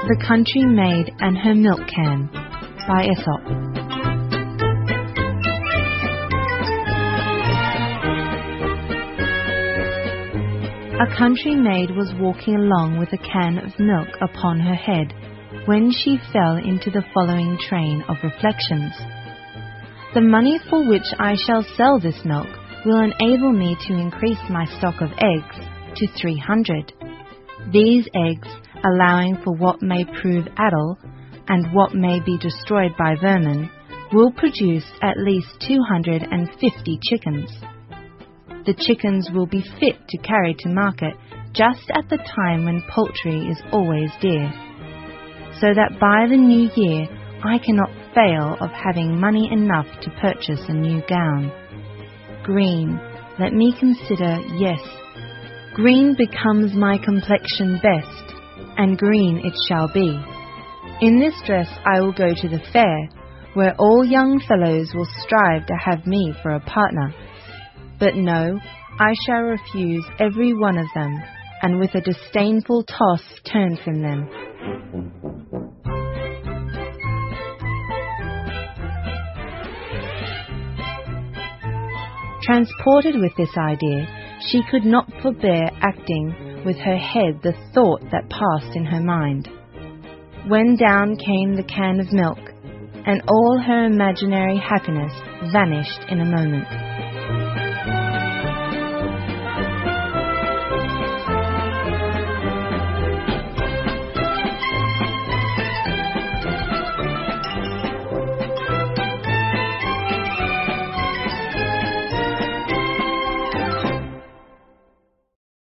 The Country Maid and Her Milk Can by Aesop. A country maid was walking along with a can of milk upon her head when she fell into the following train of reflections. The money for which I shall sell this milk will enable me to increase my stock of eggs to 300. These eggs, allowing for what may prove addle and what may be destroyed by vermin, will produce at least 250 chickens. The chickens will be fit to carry to market just at the time when poultry is always dear, so that by the new year I cannot fail of having money enough to purchase a new gown. Green, let me consider, yes, green becomes my complexion best, and green it shall be. In this dress I will go to the fair, where all young fellows will strive to have me for a partner. But no, I shall refuse every one of them, and with a disdainful toss turn from them. Transported with this idea, she could not forbear acting with her head the thought that passed in her mind. When down came the can of milk, and all her imaginary happiness vanished in a moment.